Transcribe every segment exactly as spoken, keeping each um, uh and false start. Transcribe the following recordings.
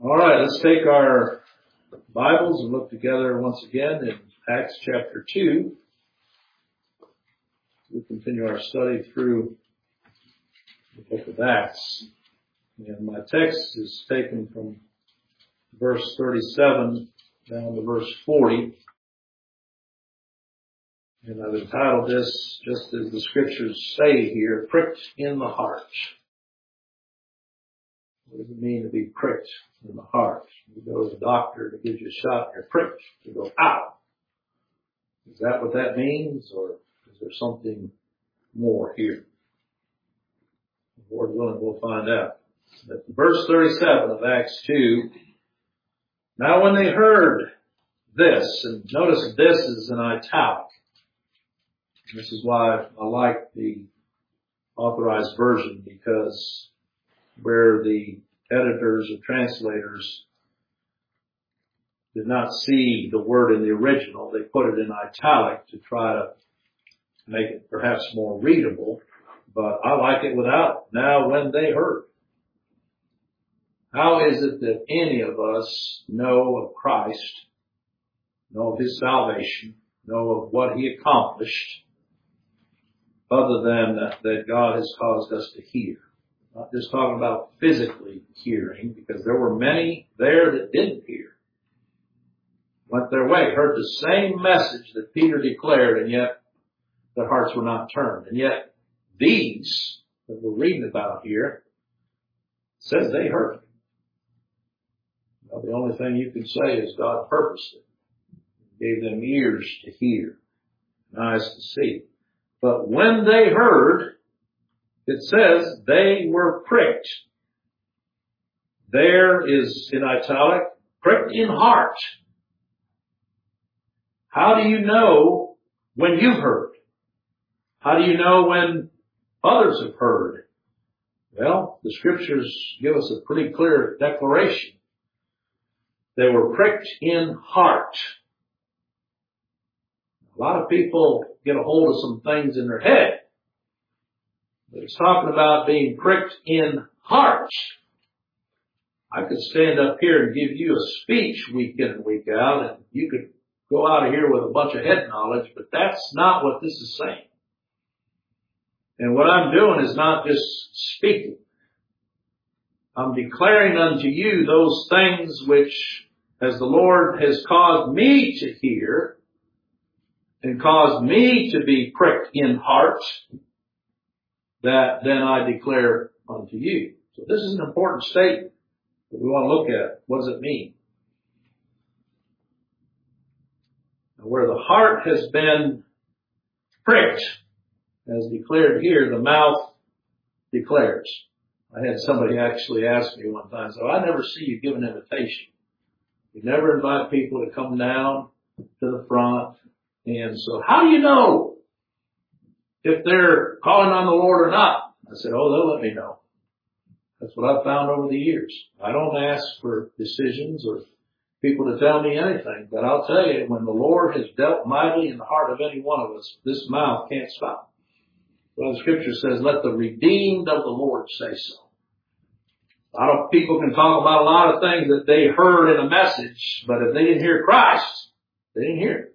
All right, let's take our Bibles and look together once again in Acts chapter two. We'll continue our study through the book of Acts. And my text is taken from verse thirty-seven down to verse forty. And I've entitled this, just as the scriptures say here, pricked in the heart. What does it mean to be pricked in the heart? You go to the doctor to give you a shot, you're pricked. You go, ow! Is that what that means, or is there something more here? Lord willing, we'll find out. But verse thirty-seven of Acts two, now when they heard this, and notice this is in italic. This is why I like the Authorized Version, because where the editors or translators did not see the word in the original, they put it in italic to try to make it perhaps more readable, but I like it without it. Now when they heard. How is it that any of us know of Christ, know of His salvation, know of what He accomplished, other than that, that God has caused us to hear? Not just talking about physically hearing, because there were many there that didn't hear. Went their way, heard the same message that Peter declared, and yet their hearts were not turned. And yet these that we're reading about here says they heard. Well, the only thing you can say is God purposed it. He gave them ears to hear, and eyes to see. But when they heard, it says they were pricked. There is in italic, pricked in heart. How do you know when you've heard? How do you know when others have heard? Well, the scriptures give us a pretty clear declaration. They were pricked in heart. A lot of people get a hold of some things in their head. But it's talking about being pricked in heart. I could stand up here and give you a speech week in and week out, and you could go out of here with a bunch of head knowledge, but that's not what this is saying. And what I'm doing is not just speaking. I'm declaring unto you those things which, as the Lord has caused me to hear, and caused me to be pricked in heart, that then I declare unto you. So this is an important statement that we want to look at. What does it mean? Now, where the heart has been pricked, as declared here, the mouth declares. I had somebody actually ask me one time, so I never see you give an invitation. You never invite people to come down to the front. And so how do you know if they're calling on the Lord or not? I said, oh, they'll let me know. That's what I've found over the years. I don't ask for decisions or people to tell me anything, but I'll tell you, when the Lord has dealt mightily in the heart of any one of us, this mouth can't stop. Well, the scripture says, let the redeemed of the Lord say so. A lot of people can talk about a lot of things that they heard in a message, but if they didn't hear Christ, they didn't hear it.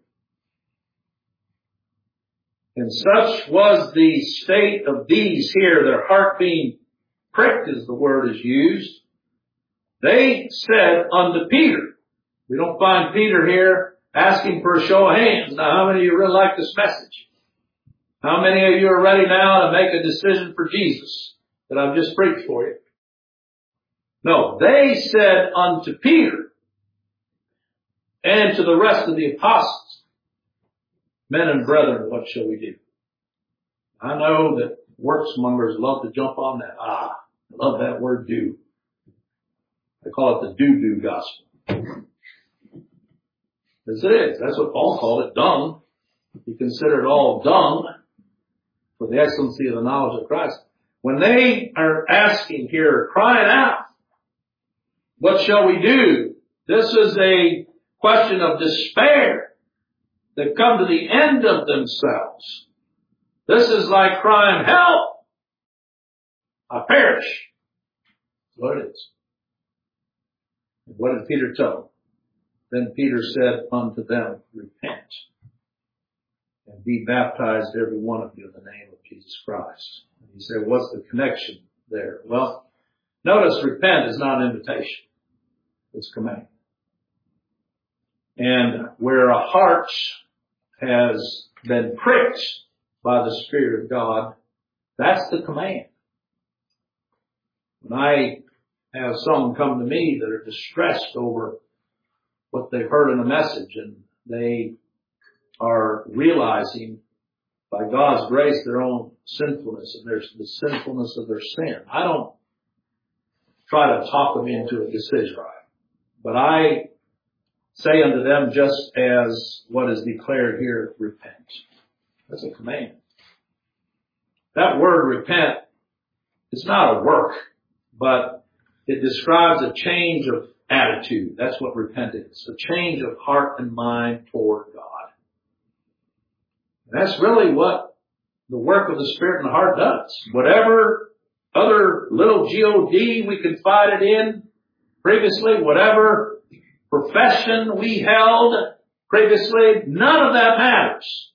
And such was the state of these here, their heart being pricked, as the word is used. They said unto Peter, we don't find Peter here asking for a show of hands. Now, how many of you really like this message? How many of you are ready now to make a decision for Jesus that I've just preached for you? No, they said unto Peter and to the rest of the apostles, men and brethren, what shall we do? I know that worksmongers love to jump on that. Ah, I love that word do. They call it the do-do gospel. As it is. That's what Paul called it, dung. He considered all dung for the excellency of the knowledge of Christ. When they are asking here, crying out, what shall we do? This is a question of despair. They've come to the end of themselves. This is like crying, help! I perish. That's what it is. And what did Peter tell them? Then Peter said unto them, repent and be baptized every one of you in the name of Jesus Christ. And you say, what's the connection there? Well, notice repent is not an invitation. It's a command. And where a heart has been pricked by the Spirit of God, that's the command. When I have someone come to me that are distressed over what they've heard in a message, and they are realizing by God's grace their own sinfulness and their, the sinfulness of their sin, I don't try to talk them into a decision. But I say unto them just as what is declared here, repent. That's a command. That word repent is not a work, but it describes a change of attitude. That's what repent is. A change of heart and mind toward God. And that's really what the work of the Spirit in the heart does. Whatever other little G O D we confided in previously, whatever profession we held previously, none of that matters.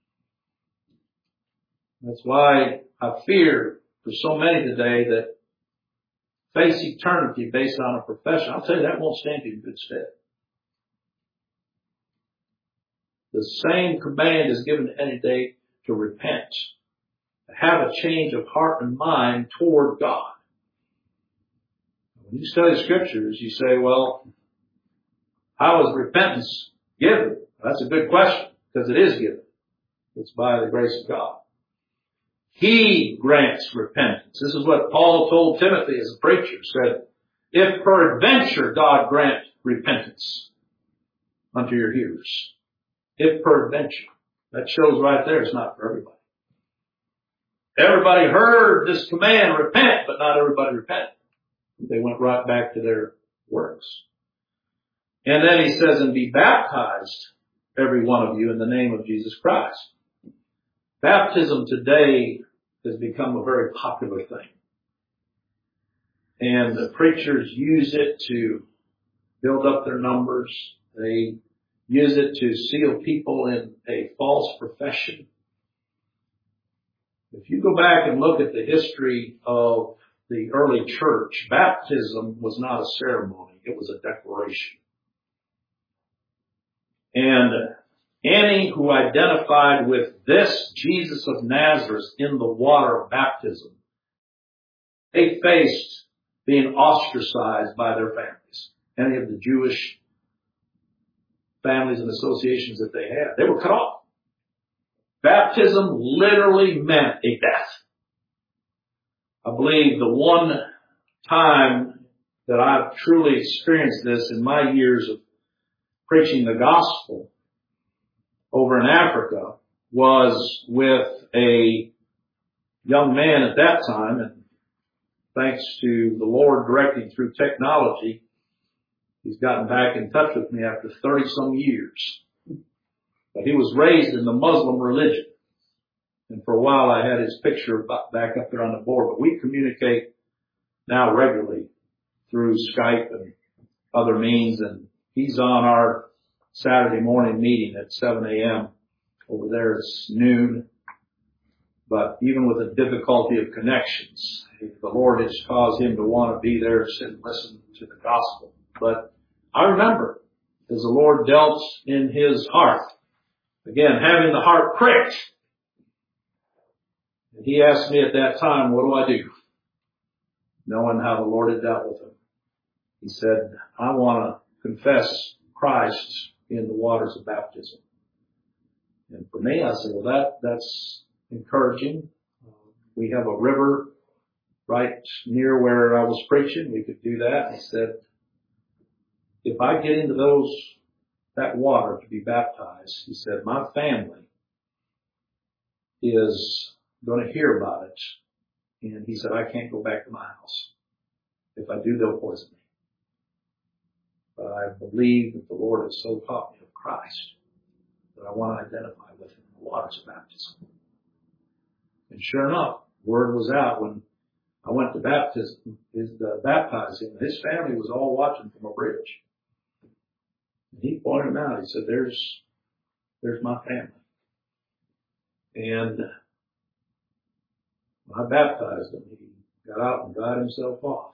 That's why I fear for so many today that face eternity based on a profession. I'll tell you, that won't stand you in good stead. The same command is given any day to repent, to have a change of heart and mind toward God. When you study scriptures, you say, well, how is repentance given? That's a good question, because it is given. It's by the grace of God. He grants repentance. This is what Paul told Timothy as a preacher, said, if peradventure God grant repentance unto your hearers. If peradventure. That shows right there it's not for everybody. Everybody heard this command, repent, but not everybody repented. They went right back to their works. And then he says, and be baptized, every one of you, in the name of Jesus Christ. Baptism today has become a very popular thing. And the preachers use it to build up their numbers. They use it to seal people in a false profession. If you go back and look at the history of the early church, baptism was not a ceremony. It was a declaration. And any who identified with this Jesus of Nazareth in the water of baptism, they faced being ostracized by their families. Any of the Jewish families and associations that they had, they were cut off. Baptism literally meant a death. I believe the one time that I've truly experienced this in my years of preaching the gospel over in Africa was with a young man at that time, and thanks to the Lord directing through technology, he's gotten back in touch with me after thirty some years. But he was raised in the Muslim religion. And for a while I had his picture back up there on the board, but we communicate now regularly through Skype and other means, and he's on our Saturday morning meeting at seven a.m. Over there it's noon. But even with the difficulty of connections, the Lord has caused him to want to be there and sit and listen to the gospel. But I remember, as the Lord dealt in his heart, again, having the heart pricked, and he asked me at that time, what do I do? Knowing how the Lord had dealt with him. He said, I want to confess Christ in the waters of baptism. And for me, I said, well, that, that's encouraging. We have a river right near where I was preaching. We could do that. He said, if I get into those, that water to be baptized, he said, my family is going to hear about it. And he said, I can't go back to my house. If I do, they'll poison me. But I believe that the Lord has so taught me of Christ that I want to identify with him in the waters of baptism. And sure enough, word was out when I went to baptism, his, uh, baptize him. His family was all watching from a bridge. And he pointed him out. He said, there's, there's my family. And when I baptized him, he got out and dried himself off.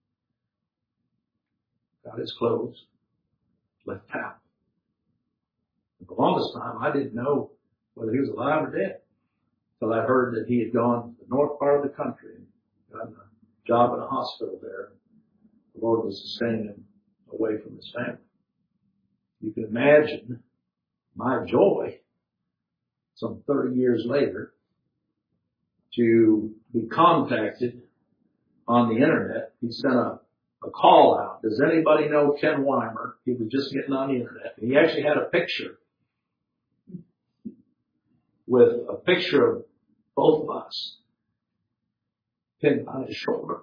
Got his clothes, left town. For the longest time, I didn't know whether he was alive or dead until I heard that he had gone to the north part of the country and gotten a job in a hospital there. The Lord was sustaining him away from his family. You can imagine my joy some thirty years later to be contacted on the internet. He sent a, a call out. Does anybody know Ken Weimer? He was just getting on the internet. He actually had a picture with a picture of both of us pinned on his shoulder.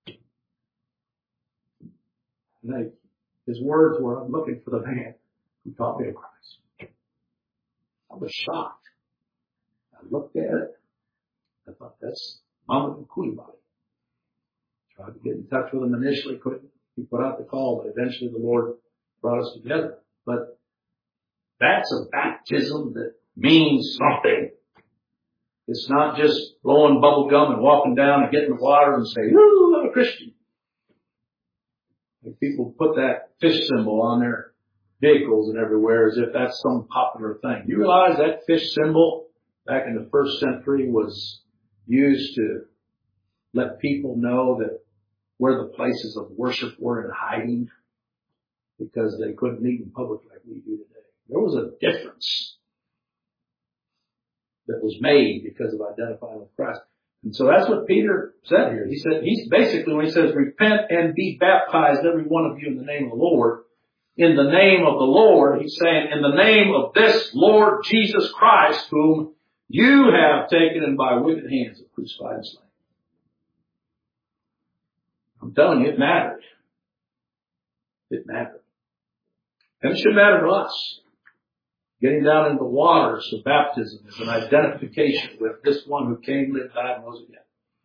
And they, his words were, I'm looking for the man who taught me of Christ. I was shocked. I looked at it. I thought, that's Mama Kulibali. Tried to get in touch with him initially, couldn't. He put out the call, but eventually the Lord brought us together. But that's a baptism that means something. It's not just blowing bubble gum and walking down and getting in the water and say, woo, I'm a Christian. Like people put that fish symbol on their vehicles and everywhere as if that's some popular thing. You realize that fish symbol back in the first century was used to let people know that where the places of worship were in hiding because they couldn't meet in public like we do today. There was a difference that was made because of identifying with Christ. And so that's what Peter said here. He said, he's basically, when he says, repent and be baptized, every one of you, in the name of the Lord. In the name of the Lord, he's saying, in the name of this Lord Jesus Christ, whom you have taken and by wicked hands have crucified and slain. I'm telling you, it mattered. It mattered. And it should matter to us. Getting down into the waters of baptism is an identification with this one who came, lived, died, and rose again.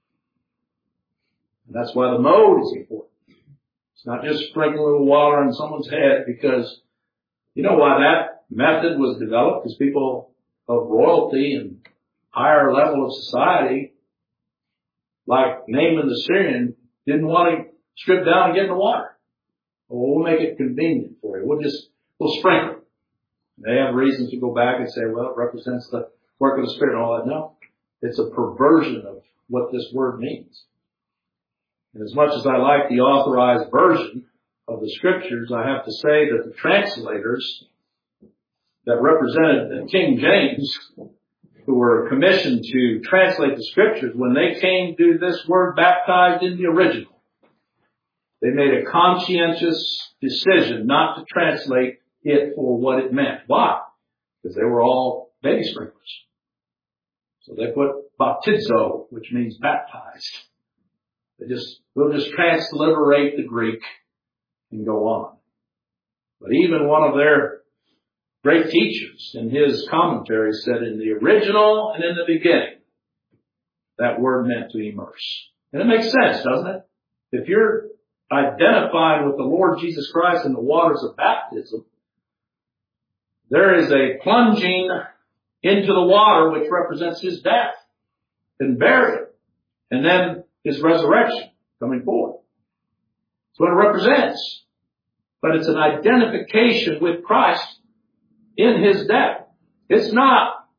And that's why the mode is important. It's not just sprinkling a little water on someone's head, because you know why that method was developed? Because people of royalty and higher level of society, like Naaman the Syrian, didn't want to strip down and get in the water. Well, we'll make it convenient for you. We'll just, we'll sprinkle. They have reasons to go back and say, well, it represents the work of the Spirit and all that. No, it's a perversion of what this word means. And as much as I like the authorized version of the Scriptures, I have to say that the translators that represented the King James, who were commissioned to translate the Scriptures, when they came to this word baptized in the original, they made a conscientious decision not to translate it for what it meant. Why? Because they were all baby sprinklers. So they put baptizo, which means baptized. They just, we'll just transliterate the Greek and go on. But even one of their great teachers in his commentary said in the original and in the beginning, that word meant to immerse. And it makes sense, doesn't it? If you're identifying with the Lord Jesus Christ in the waters of baptism, there is a plunging into the water which represents his death and burial, and then his resurrection coming forth. That's what it represents. But it's an identification with Christ in his death. It's not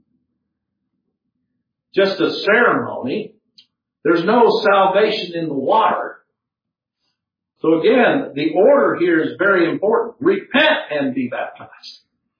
just a ceremony. There's no salvation in the water. So again, the order here is very important. Repent and be baptized.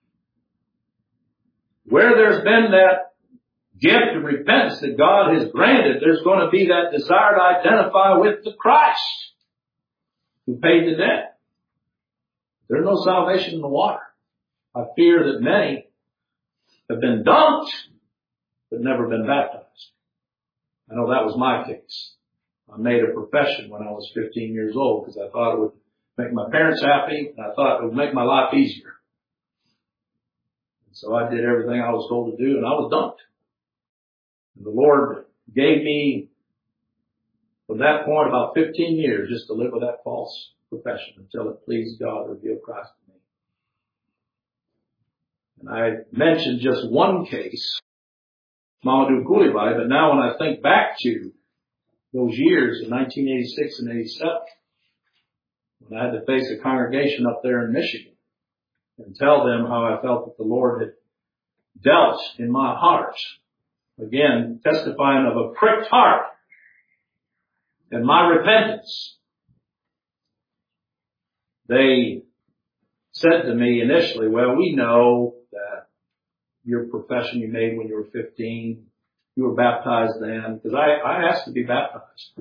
Where there's been that gift of repentance that God has granted, there's going to be that desire to identify with the Christ who paid the debt. There's no salvation in the water. I fear that many have been dunked, but never been baptized. I know that was my case. I made a profession when I was fifteen years old because I thought it would make my parents happy, and I thought it would make my life easier. And so I did everything I was told to do, and I was dunked. And the Lord gave me from that point, about fifteen years, just to live with that false profession until it pleased God to reveal Christ to me. And I mentioned just one case, Mamadou Coulibaly, but now when I think back to those years in nineteen eighty-six and eighty-seven, when I had to face a congregation up there in Michigan and tell them how I felt that the Lord had dealt in my heart, again, testifying of a pricked heart and my repentance, they said to me initially, well, we know that your profession you made when you were fifteen, you were baptized then, because I, I asked to be baptized.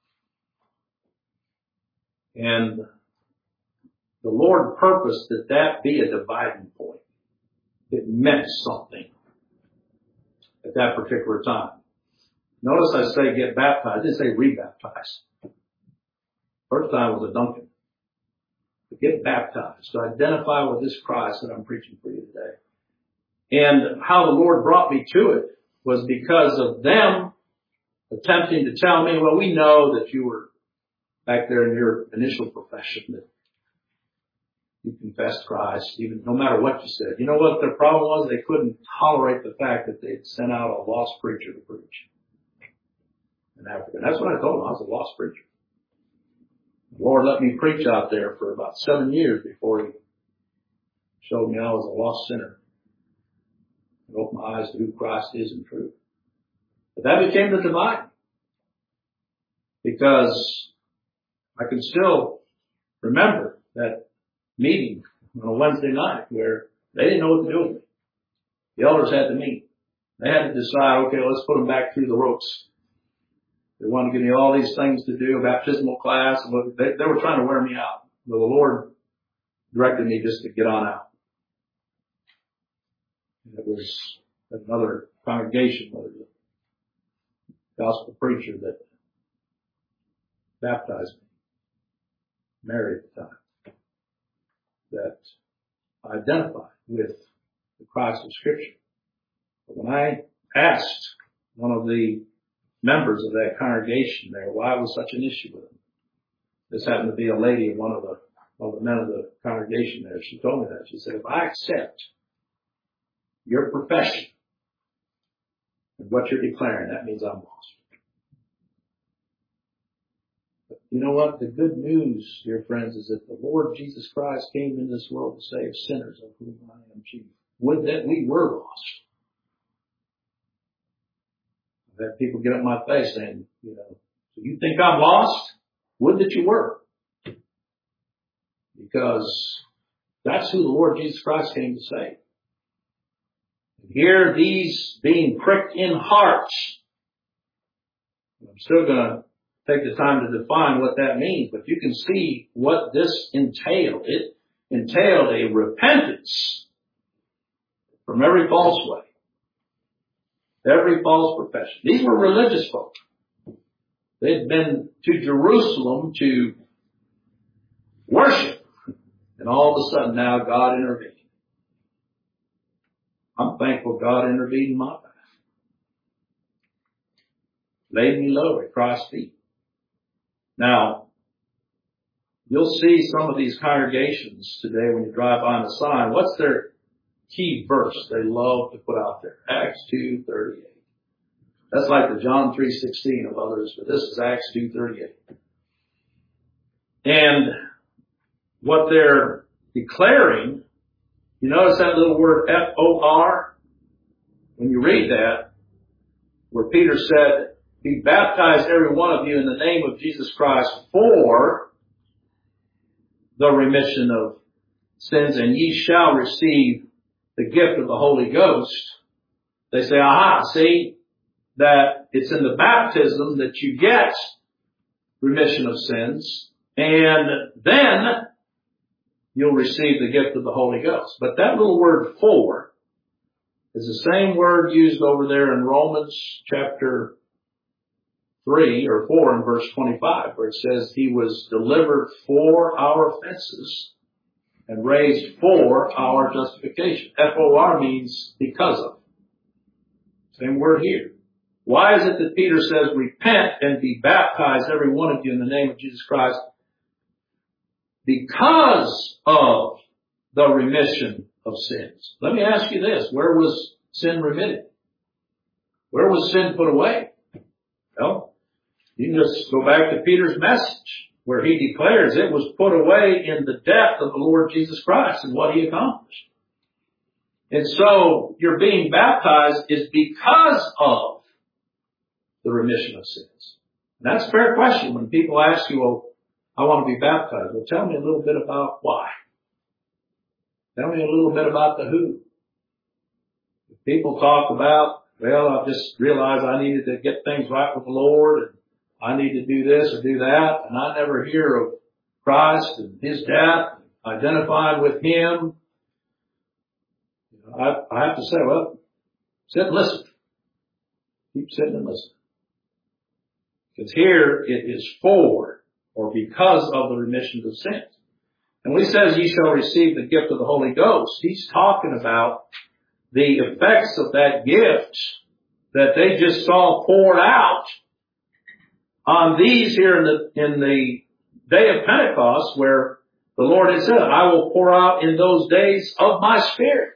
And the Lord purposed that that be a dividing point. It meant something at that particular time. Notice I say get baptized. I didn't say rebaptize. First time was a Duncan. But get baptized to identify with this Christ that I'm preaching for you today. And how the Lord brought me to it was because of them attempting to tell me, well, we know that you were back there in your initial profession, that you confessed Christ, even no matter what you said. You know what their problem was? They couldn't tolerate the fact that they'd sent out a lost preacher to preach in Africa. And that's what I told them. I was a lost preacher. The Lord let me preach out there for about seven years before He showed me I was a lost sinner and opened my eyes to who Christ is in truth. But that became the divide, because I can still remember that meeting on a Wednesday night where they didn't know what to do with me. The elders had to meet. They had to decide, okay, let's put them back through the ropes. They wanted to give me all these things to do, a baptismal class. And they, they were trying to wear me out. But the Lord directed me just to get on out. And it was another congregation, where the gospel preacher that baptized me, married at the time, that I identified with the Christ of Scripture. But when I asked one of the members of that congregation there why was such an issue with him, this happened to be a lady, one of the one of the men of the congregation there, she told me that. She said, if I accept your profession and what you're declaring, that means I'm lost. But you know what? The good news, dear friends, is that the Lord Jesus Christ came into this world to save sinners, of whom I am chief. Would that we were lost. I've had people get up my face saying, you know, so you think I'm lost? Would that you were. Because that's who the Lord Jesus Christ came to save. And here, these being pricked in hearts. I'm still going to take the time to define what that means, but you can see what this entailed. It entailed a repentance from every false way. Every false profession. These were religious folk. They'd been to Jerusalem to worship. And all of a sudden now God intervened. I'm thankful God intervened in my life. Laid me low at Christ's feet. Now, you'll see some of these congregations today when you drive by on the sign. What's their key verse they love to put out there? Acts two thirty-eight. That's like the John three sixteen of others, but this is Acts two thirty-eight. And what they're declaring, you notice that little word F O R? When you read that, where Peter said, be baptized every one of you in the name of Jesus Christ for the remission of sins, and ye shall receive the gift of the Holy Ghost. They say, aha, see, that it's in the baptism that you get remission of sins, and then you'll receive the gift of the Holy Ghost. But that little word for is the same word used over there in Romans chapter three or four in verse twenty-five, where it says he was delivered for our offenses and raised for our justification. F O R means because of. Same word here. Why is it that Peter says, repent and be baptized, every one of you, in the name of Jesus Christ? Because of the remission of sins. Let me ask you this. Where was sin remitted? Where was sin put away? Well, you can just go back to Peter's message, where he declares it was put away in the death of the Lord Jesus Christ and what he accomplished. And so your being baptized is because of the remission of sins. And that's a fair question when people ask you, well, I want to be baptized. Well, tell me a little bit about why. Tell me a little bit about the who. If people talk about, well, I just realized I needed to get things right with the Lord, and I need to do this or do that, and I never hear of Christ and his death, identifying with him. You know, I, I have to say, well, sit and listen. Keep sitting and listen. Because here it is for or because of the remission of sins. And when he says ye shall receive the gift of the Holy Ghost, he's talking about the effects of that gift that they just saw poured out on these here in the, in the day of Pentecost, where the Lord had said, I will pour out in those days of my Spirit.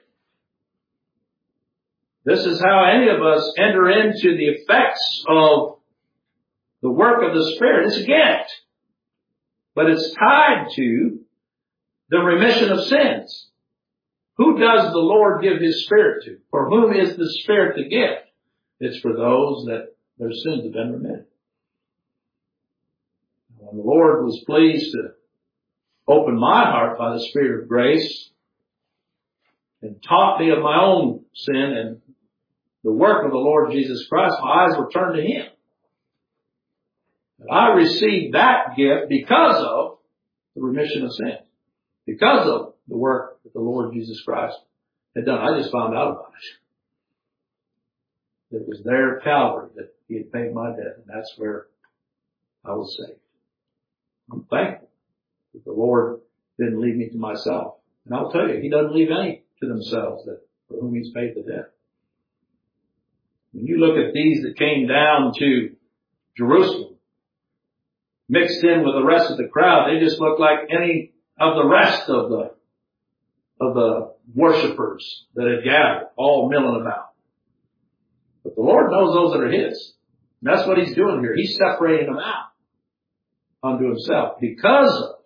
This is how any of us enter into the effects of the work of the Spirit. It's a gift, but it's tied to the remission of sins. Who does the Lord give his Spirit to? For whom is the Spirit the gift? It's for those that their sins have been remitted. When the Lord was pleased to open my heart by the Spirit of grace and taught me of my own sin and the work of the Lord Jesus Christ, my eyes were turned to him. And I received that gift because of the remission of sins, because of the work that the Lord Jesus Christ had done. I just found out about it. It was there at Calvary that he had paid my debt, and that's where I was saved. I'm thankful that the Lord didn't leave me to myself. And I'll tell you, he doesn't leave any to themselves that for whom he's paid the debt. When you look at these that came down to Jerusalem, mixed in with the rest of the crowd, they just look like any of the rest of the of the worshipers that had gathered, all milling about. But the Lord knows those that are his. And that's what he's doing here. He's separating them out unto himself because of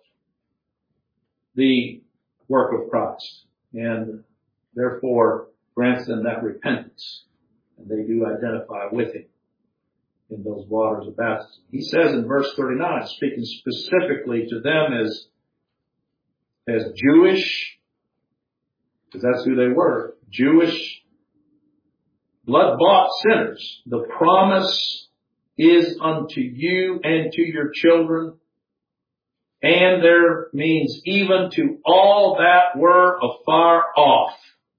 the work of Christ, and therefore grants them that repentance, and they do identify with him in those waters of baptism. He says in verse thirty-nine, speaking specifically to them as as Jewish, because that's who they were, Jewish blood-bought sinners, the promise is unto you and to your children, and there means even to all that were afar off.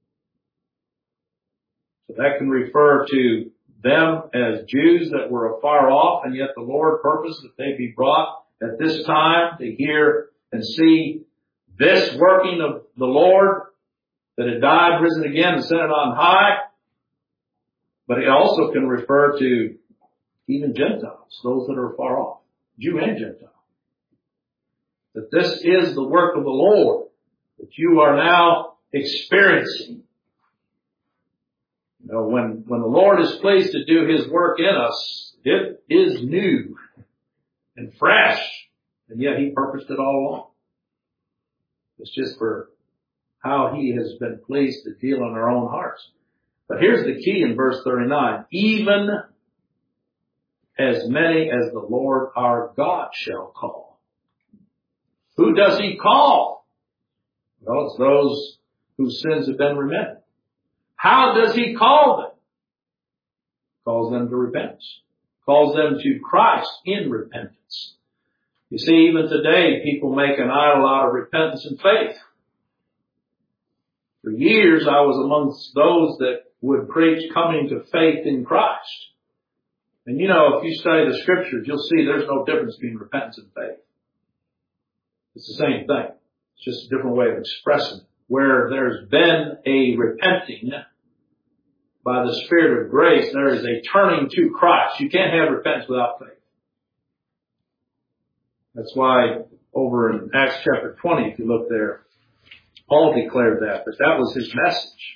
So that can refer to them as Jews that were afar off, and yet the Lord purposed that they be brought at this time to hear and see this working of the Lord that had died, risen again, and ascended on high. But it also can refer to even Gentiles, those that are far off, Jew and Gentile. That this is the work of the Lord that you are now experiencing. You know, when, when the Lord is pleased to do his work in us, it is new and fresh, and yet he purposed it all along. It's just for how he has been pleased to deal in our own hearts. But here's the key in verse thirty-nine. Even as many as the Lord our God shall call. Who does he call? Well, it's those whose sins have been remitted. How does he call them? Calls them to repentance. Calls them to Christ in repentance. You see, even today, people make an idol out of repentance and faith. For years, I was amongst those that would preach coming to faith in Christ. And you know, if you study the scriptures, you'll see there's no difference between repentance and faith. It's the same thing. It's just a different way of expressing it. Where there's been a repenting, by the Spirit of grace, there is a turning to Christ. You can't have repentance without faith. That's why over in Acts chapter twenty, if you look there, Paul declared that, but that was his message.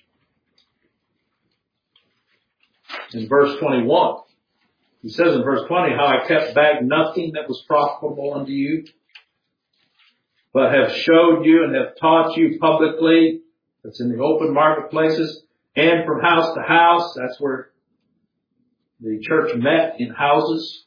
In verse twenty-one, he says in verse twenty, how I kept back nothing that was profitable unto you, but have showed you and have taught you publicly, that's in the open marketplaces, and from house to house, that's where the church met in houses,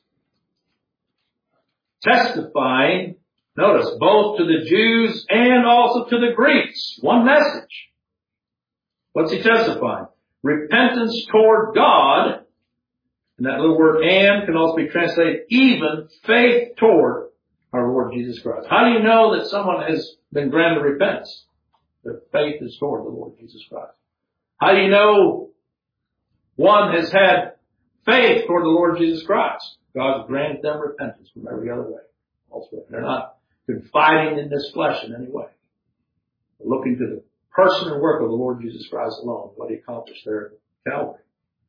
testifying, notice, both to the Jews and also to the Greeks. One message. What's he testifying? Repentance toward God, and that little word and can also be translated even faith toward our Lord Jesus Christ. How do you know that someone has been granted repentance? Their faith is toward the Lord Jesus Christ. How do you know one has had faith toward the Lord Jesus Christ? God has granted them repentance from every other way. Also, they're not confiding in this flesh in any way. They're looking to the person and work of the Lord Jesus Christ alone, what he accomplished there at Calvary.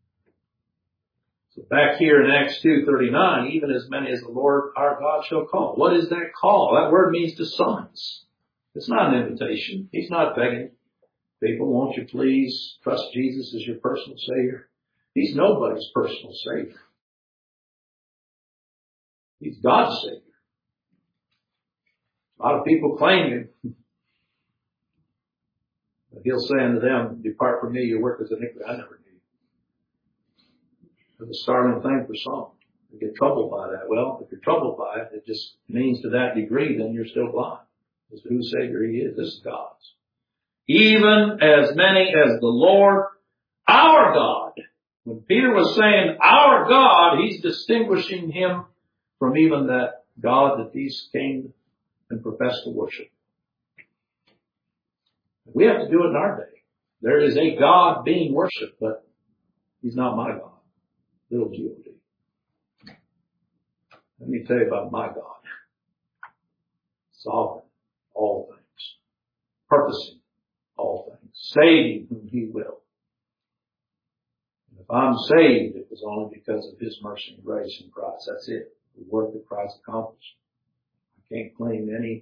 So back here in Acts two thirty-nine, even as many as the Lord our God shall call. What is that call? That word means to summons. It's not an invitation. He's not begging people, won't you please trust Jesus as your personal Savior? He's nobody's personal Savior. He's God's Savior. A lot of people claim him. But he'll say unto them, depart from me, your work is iniquity. I never knew you. It's a startling thing for some. They get troubled by that. Well, if you're troubled by it, it just means to that degree, then you're still blind. As to whose Savior he is. This is God's. Even as many as the Lord, our God. When Peter was saying our God, he's distinguishing him from even that God that these came and profess to worship. We have to do it in our day. There is a God being worshipped, but he's not my God. Little G O D. Let me tell you about my God. Sovereign, all things. Purposing all things. Saving whom he will. And if I'm saved, it was only because of his mercy and grace in Christ. That's it. The work that Christ accomplished. I can't claim any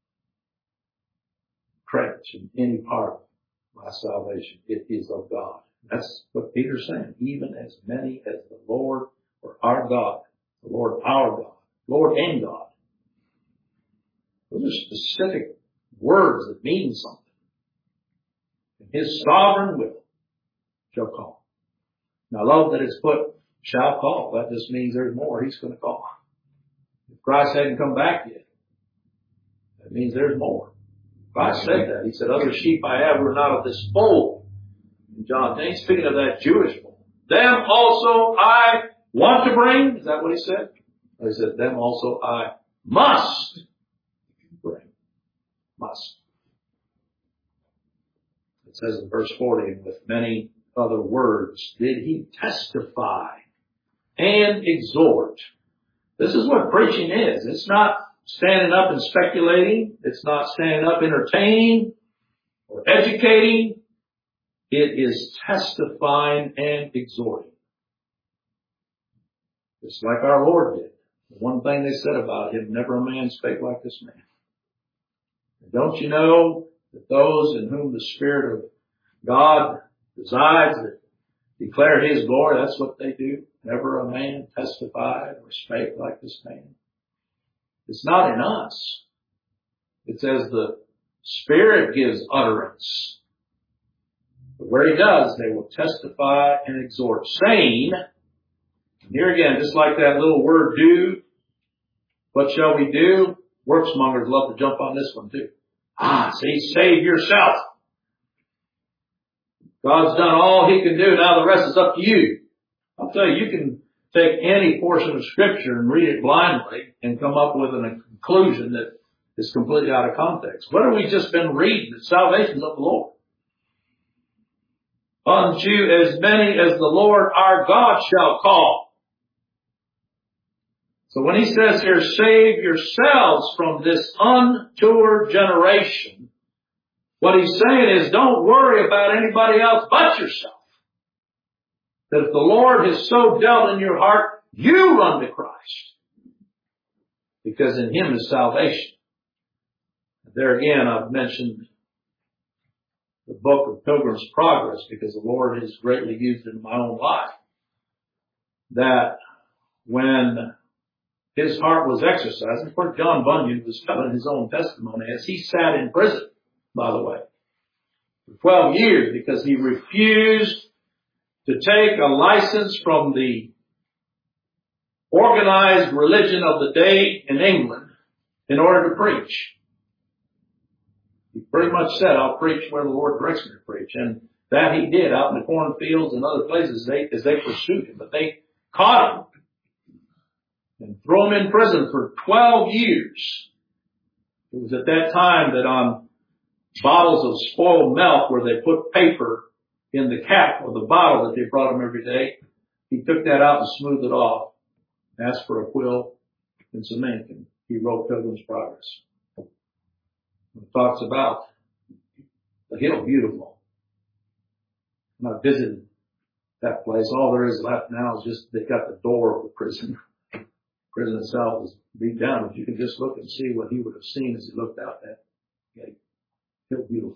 credit in any part of my salvation. It is of God. That's what Peter's saying. Even as many as the Lord or our God, the Lord our God, Lord and God. Those are specific words that mean something. And his sovereign will shall call. Now I love that it's put shall call. That just means there's more he's going to call. If Christ hadn't come back yet, that means there's more. Christ said that. He said, other sheep I have were not of this fold. In John ten, speaking of that Jewish fold. Them also I want to bring. Is that what he said? Or he said, them also I must bring. Must. It says in verse forty, and with many other words did he testify and exhort. This is what preaching is. It's not standing up and speculating. It's not standing up entertaining or educating. It is testifying and exhorting. Just like our Lord did. The one thing they said about him, never a man spake like this man. And don't you know that those in whom the Spirit of God resides, that declare his glory, that's what they do. Never a man testified or spake like this man. It's not in us. It's as the Spirit gives utterance. But where he does, they will testify and exhort, saying, and here again, just like that little word do, what shall we do? Worksmongers love to jump on this one too. Ah, see, save yourself. God's done all he can do. Now the rest is up to you. I'll tell you, you can take any portion of Scripture and read it blindly and come up with a conclusion that is completely out of context. What have we just been reading? The salvation is of the Lord. Unto as many as the Lord our God shall call. So when he says here, save yourselves from this untoward generation, what he's saying is don't worry about anybody else but yourself. that if the Lord has so dealt in your heart, you run to Christ. Because in Him is salvation. There again, I've mentioned the book of Pilgrim's Progress because the Lord has greatly used it in my own life. That when His heart was exercised, of course John Bunyan was telling his own testimony as he sat in prison, by the way, for twelve years because he refused to take a license from the organized religion of the day in England in order to preach. He pretty much said, I'll preach where the Lord directs me to preach. And that he did out in the cornfields and other places they, as they pursued him. But they caught him and threw him in prison for twelve years. It was at that time that on bottles of spoiled milk where they put paper in the cap of the bottle that they brought him every day, he took that out and smoothed it off, asked for a quill and some ink, and he wrote Pilgrim's Progress. It talks about the hill beautiful. And I visited that place. All there is left now is just they got the door of the prison. The prison itself is beat down, but you can just look and see what he would have seen as he looked out that gate. Hill beautiful.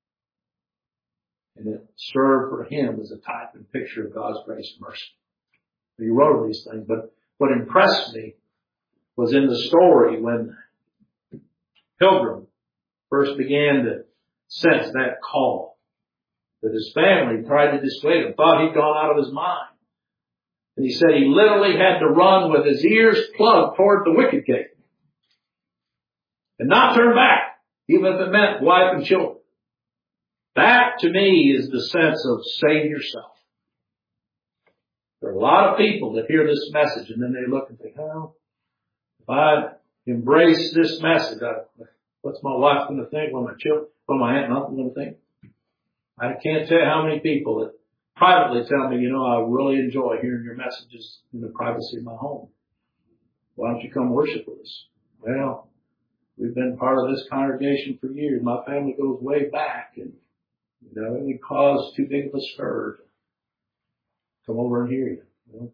And it served for him as a type and picture of God's grace and mercy. He wrote these things, but what impressed me was in the story when Pilgrim first began to sense that call, that his family tried to dissuade him, thought he'd gone out of his mind. And he said he literally had to run with his ears plugged toward the wicket gate and not turn back, even if it meant wife and children. That to me is the sense of save yourself. There are a lot of people that hear this message and then they look and think, oh, if I embrace this message, I, what's my wife going to think? What my children, what my aunt and uncle going to think? I can't tell you how many people that privately tell me, you know, I really enjoy hearing your messages in the privacy of my home. Why don't you come worship with us? Well, we've been part of this congregation for years. My family goes way back, and you know, it would cause too big of a stir to come over and hear you. Well,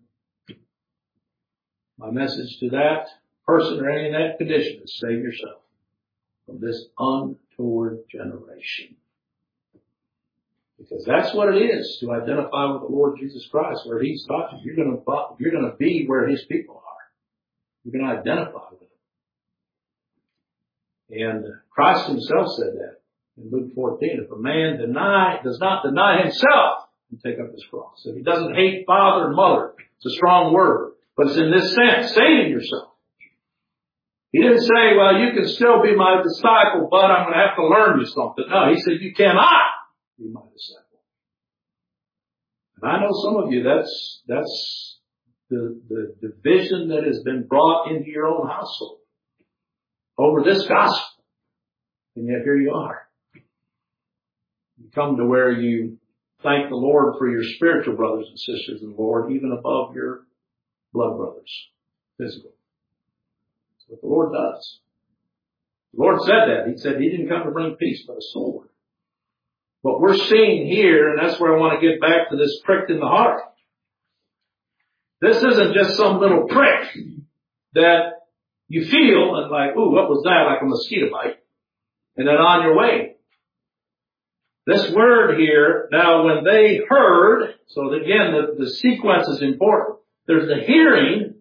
my message to that person or any in that condition is save yourself from this untoward generation. Because that's what it is to identify with the Lord Jesus Christ, where He's taught you. You're going to, you're going to be where His people are. You're going to identify with Him. And Christ Himself said that in Luke fourteen. If a man deny, does not deny himself and take up his cross. If he doesn't hate father and mother, it's a strong word. But it's in this sense, saving yourself. He didn't say, well, you can still be my disciple, but I'm going to have to learn you something. No, He said, you cannot be my disciple. And I know some of you, that's, that's the, the division that has been brought into your own household over this gospel. And yet here you are. You come to where you thank the Lord for your spiritual brothers and sisters in the Lord, even above your blood brothers, physical. That's what the Lord does. The Lord said that. He said He didn't come to bring peace, but a sword. What we're seeing here, and that's where I want to get back to this prick in the heart. This isn't just some little prick that you feel and like, ooh, what was that? Like a mosquito bite. And then on your way. This word here, now when they heard, so again, the, the sequence is important. There's the hearing.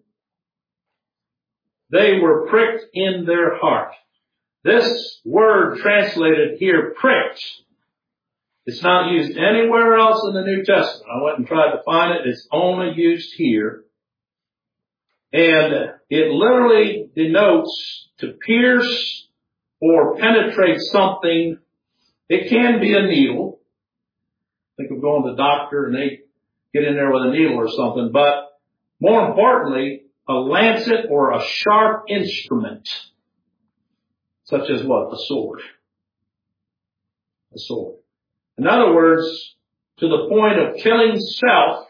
They were pricked in their heart. This word translated here, pricked, it's not used anywhere else in the New Testament. I went and tried to find it. It's only used here. And it literally denotes to pierce or penetrate something. It can be a needle. Think of going to the doctor and they get in there with a needle or something. But more importantly, a lancet or a sharp instrument. Such as what? A sword. A sword. In other words, to the point of killing self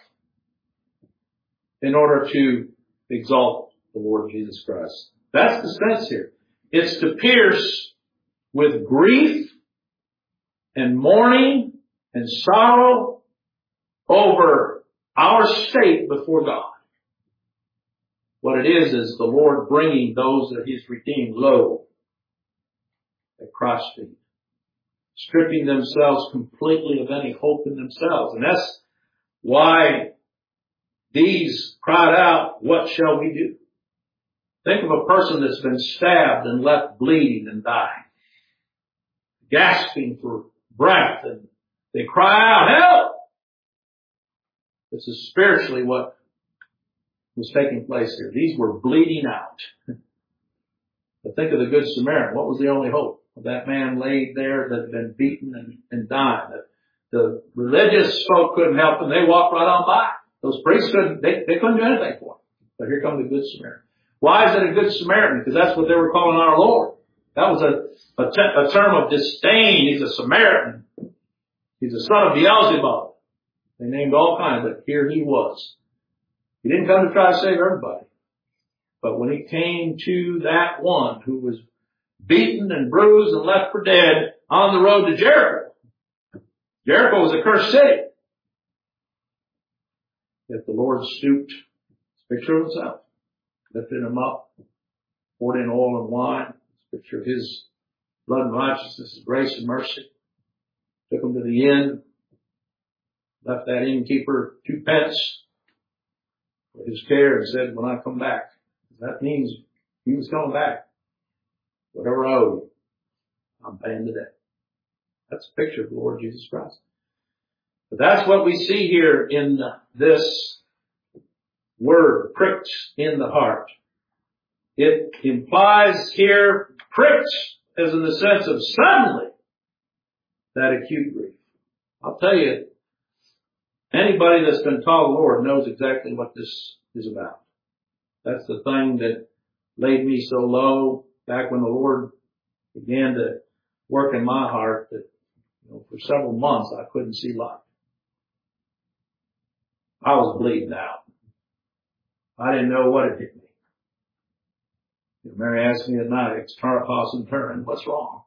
in order to exalt the Lord Jesus Christ. That's the sense here. It's to pierce with grief and mourning and sorrow over our state before God. What it is, is the Lord bringing those that He's redeemed low at Christ's feet, stripping themselves completely of any hope in themselves. And that's why these cried out, what shall we do? Think of a person that's been stabbed and left bleeding and dying, gasping for breath, and they cry out, help! This is spiritually what was taking place here. These were bleeding out. But think of the Good Samaritan. What was the only hope? That man laid there that had been beaten and, and dying. The, the religious folk couldn't help him. They walked right on by. Those priests couldn't, they, they couldn't do anything for him. But here comes the Good Samaritan. Why is it a Good Samaritan? Because that's what they were calling our Lord. That was a, a, te- a term of disdain. He's a Samaritan. He's the son of Beelzebub. They named all kinds, but here he was. He didn't come to try to save everybody. But when he came to that one who was beaten and bruised and left for dead on the road to Jericho, Jericho was a cursed city. Yet the Lord stooped, picture of himself, lifted him up, poured in oil and wine, picture of his blood and righteousness, his grace and mercy, took him to the inn, left that innkeeper two pence for his care and said, when I come back, that means he was coming back. Whatever I owe you, I'm paying today. That's a picture of the Lord Jesus Christ. But that's what we see here in this word, pricked in the heart. It implies here, pricked as in the sense of suddenly, that acute grief. I'll tell you, anybody that's been taught the Lord knows exactly what this is about. That's the thing that laid me so low back when the Lord began to work in my heart that, you know, for several months I couldn't see light. I was bleeding out. I didn't know what had hit me. You know, Mary asked me at night, it's toss and turn, what's wrong?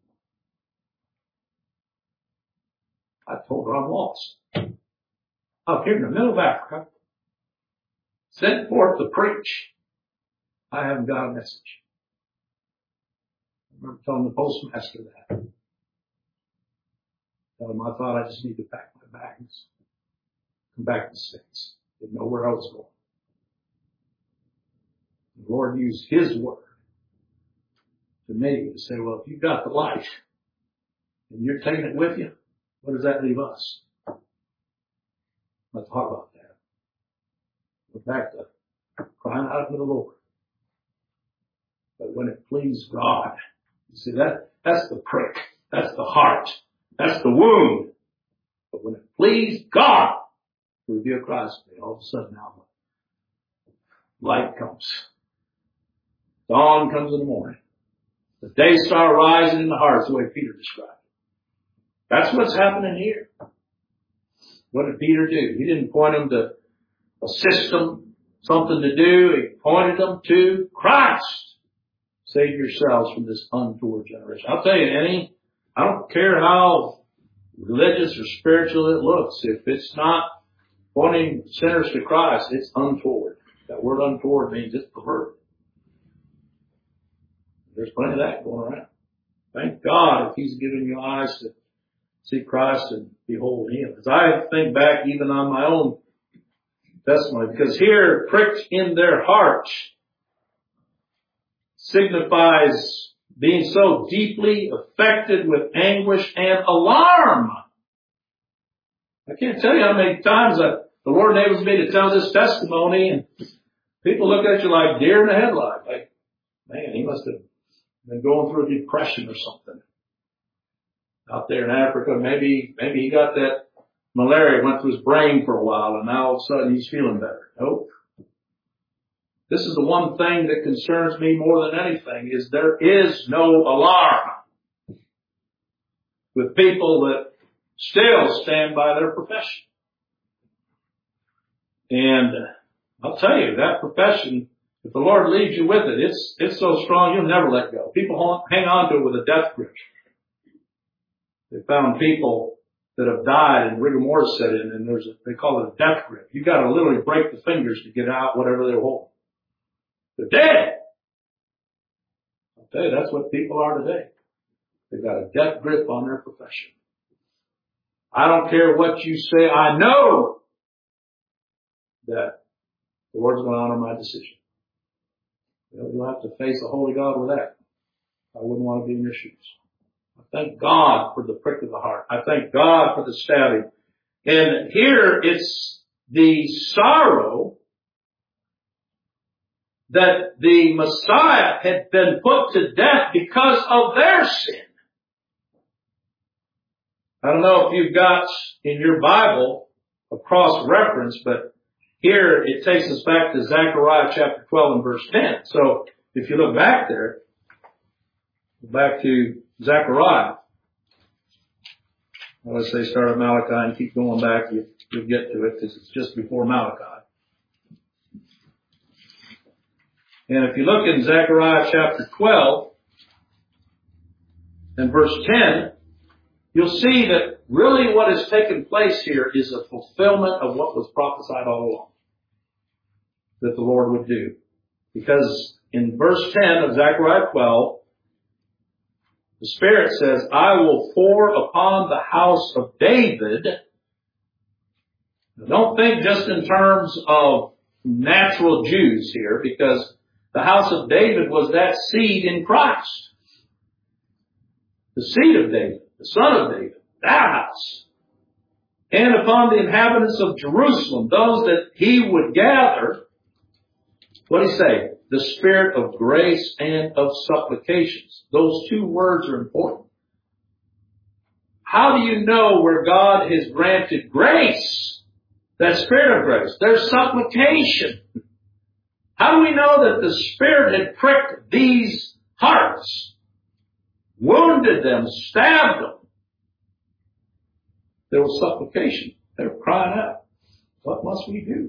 I told her I'm lost. Up here in the middle of Africa, sent forth to preach. I haven't got a message. I remember telling the postmaster that. Tell him I thought I just need to pack my bags, come back to the States. Didn't know where I was going. The Lord used His word to me to say, well, if you've got the life and you're taking it with you, what does that leave us? Let's talk about that. We're back to crying out to the Lord. But when it pleased God, you see that, that's the prick. That's the heart. That's the wound. But when it pleased God to reveal Christ to me, all of a sudden now light comes. Dawn comes in the morning. The day star rising in the heart is the way Peter described it. That's what's happening here. What did Peter do? He didn't point them to a system, something to do. He pointed them to Christ. Save yourselves from this untoward generation. I'll tell you, any, I don't care how religious or spiritual it looks. If it's not pointing sinners to Christ, it's untoward. That word untoward means it's perverted. There's plenty of that going around. Thank God if He's given you eyes to see Christ and behold Him. As I think back even on my own testimony, because here, pricked in their hearts signifies being so deeply affected with anguish and alarm. I can't tell you how many times I, the Lord enables me to tell this testimony and people look at you like deer in the headlight. Like, man, he must have been going through a depression or something out there in Africa. Maybe, maybe he got that malaria, went through his brain for a while, and now all of a sudden he's feeling better. Nope. This is the one thing that concerns me more than anything, is there is no alarm with people that still stand by their profession. And I'll tell you, that profession, if the Lord leads you with it, it's, it's so strong you'll never let go. People hang on to it with a death grip. They found people that have died and rigor mortis set in, and there's a, they call it a death grip. You got to literally break the fingers to get out whatever they're holding. They're dead. I'll tell you, that's what people are today. They've got a death grip on their profession. I don't care what you say. I know that the Lord's going to honor my decision. You know, you'll have to face a holy God with that. I wouldn't want to be in your shoes. I thank God for the prick of the heart. I thank God for the stabbing. And here it's the sorrow that the Messiah had been put to death because of their sin. I don't know if you've got in your Bible a cross-reference, but here it takes us back to Zechariah chapter twelve and verse ten. So if you look back there, go back to Zechariah. Well, let's say start at Malachi and keep going back. You, you'll get to it because it's just before Malachi. And if you look in Zechariah chapter twelve and verse ten, you'll see that really what has taken place here is a fulfillment of what was prophesied all along that the Lord would do. Because in verse ten of Zechariah twelve, the Spirit says, I will pour upon the house of David. Now, don't think just in terms of natural Jews here, because the house of David was that seed in Christ. The seed of David, the son of David, that house. And upon the inhabitants of Jerusalem, those that he would gather, what did he say? The spirit of grace and of supplications. Those two words are important. How do you know where God has granted grace? That spirit of grace. There's supplication. How do we know that the Spirit had pricked these hearts, wounded them, stabbed them? There was supplication. They were crying out, what must we do?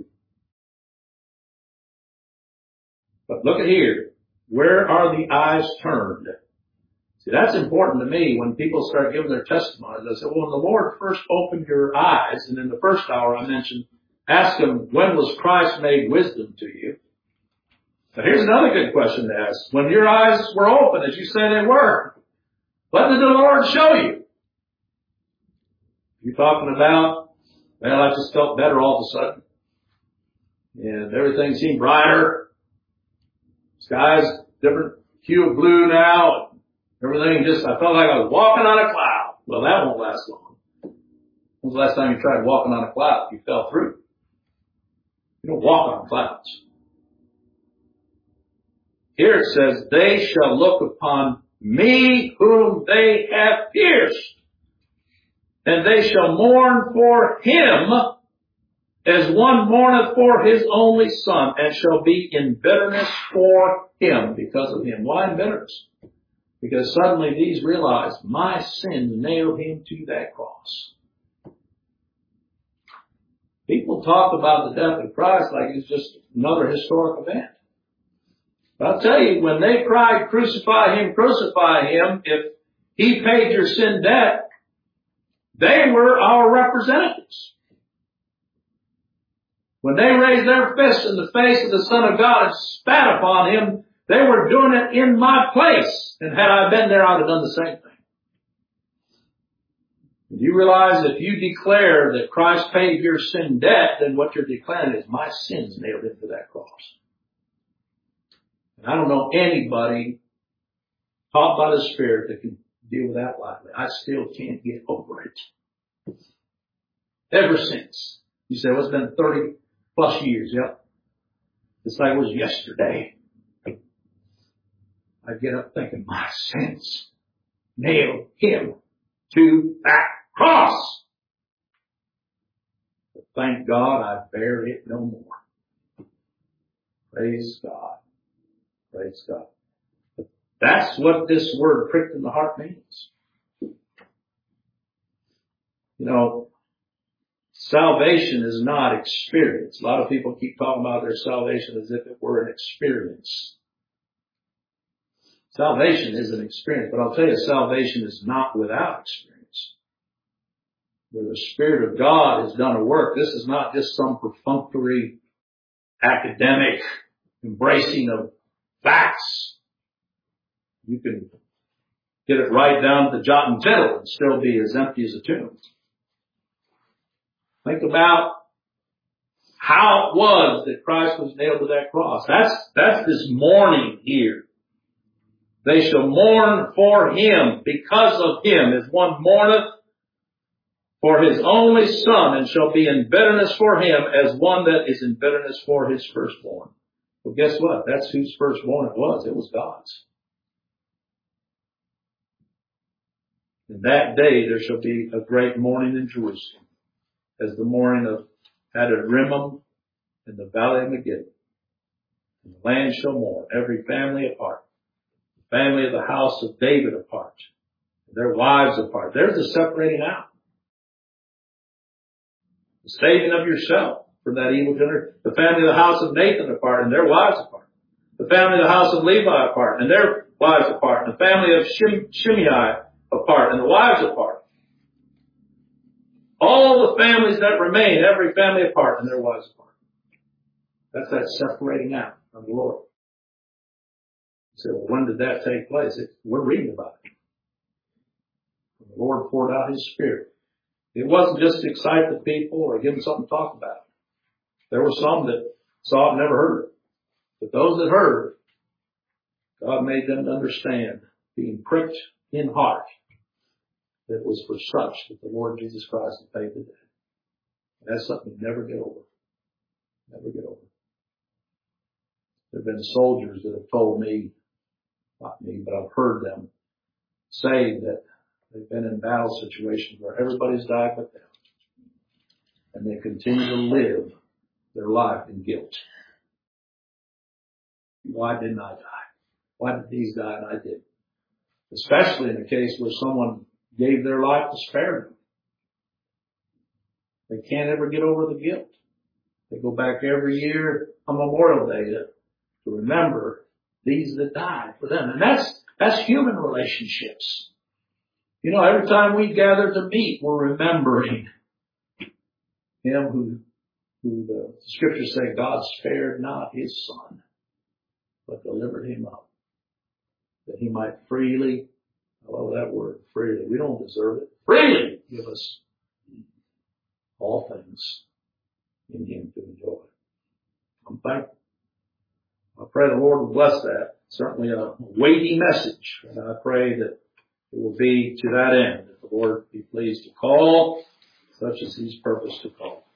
But look at here. Where are the eyes turned? See, that's important to me when people start giving their testimonies. I say, well, when the Lord first opened your eyes, and in the first hour I mentioned, ask him, when was Christ made wisdom to you? Now here's another good question to ask. When your eyes were open, as you say they were, what did the Lord show you? You're talking about, well, I just felt better all of a sudden. And everything seemed brighter. Sky's different hue of blue now. Everything just, I felt like I was walking on a cloud. Well, that won't last long. When was the last time you tried walking on a cloud? You fell through. You don't walk on clouds. Here it says, they shall look upon me whom they have pierced, and they shall mourn for him as one mourneth for his only son, and shall be in bitterness for him because of him. Why in bitterness? Because suddenly these realize my sins nailed him to that cross. People talk about the death of Christ like it's just another historic event. But I'll tell you, when they cried, crucify him, crucify him, if he paid your sin debt, they were our representatives. When they raised their fists in the face of the Son of God and spat upon him, they were doing it in my place. And had I been there, I'd have done the same thing. Do you realize if you declare that Christ paid your sin debt, then what you're declaring is my sins nailed into that cross. And I don't know anybody taught by the Spirit that can deal with that lightly. I still can't get over it. Ever since. You say, well, it's been thirty plus years. Yep. It's like it was yesterday. I get up thinking, my sins nailed him to that cross. But thank God I bear it no more. Praise God. Praise God. But that's what this word pricked in the heart means. You know, salvation is not experience. A lot of people keep talking about their salvation as if it were an experience. Salvation is an experience, but I'll tell you, salvation is not without experience. where the Spirit of God has done a work. This is not just some perfunctory, academic embracing of facts. You can get it right down to jot and tittle and still be as empty as a tomb. Think about how it was that Christ was nailed to that cross. That's, that's this mourning here. They shall mourn for him because of him, as one mourneth for his only son, and shall be in bitterness for him as one that is in bitterness for his firstborn. Well, guess what? That's whose firstborn it was. It was God's. In that day there shall be a great mourning in Jerusalem, as the mourning of Adad-rimmon in the valley of Megiddo. And the land shall mourn, every family apart. The family of the house of David apart. Their wives apart. There's the separating out. The saving of yourself from that evil generation. The family of the house of Nathan apart and their wives apart. The family of the house of Levi apart and their wives apart. And the family of Shim- Shimei apart and the wives apart. All the families that remain, every family apart and their wives apart. That's that separating out of the Lord. You say, well, when did that take place? It, we're reading about it. When the Lord poured out his Spirit. It wasn't just to excite the people or give them something to talk about. There were some that saw it and never heard it. But those that heard, God made them to understand, being pricked in heart, that it was for such that the Lord Jesus Christ had paid the debt. And that's something you never get over. Never get over. There have been soldiers that have told me, not me, but I've heard them say that they've been in battle situations where everybody's died but them. And they continue to live their life in guilt. Why didn't I die? Why did these die and I didn't? Especially in a case where someone gave their life to spare them. They can't ever get over the guilt. They go back every year on Memorial Day to, to remember these that died for them. And that's, that's human relationships. You know, every time we gather to meet, we're remembering him who, who the scriptures say God spared not his son, but delivered him up, that he might freely, I love that word, freely. We don't deserve it. Freely give us all things in him to enjoy. I'm thankful. I pray the Lord will bless that. Certainly a weighty message. And I pray that it will be to that end, that the Lord be pleased to call such as he's purposed to call.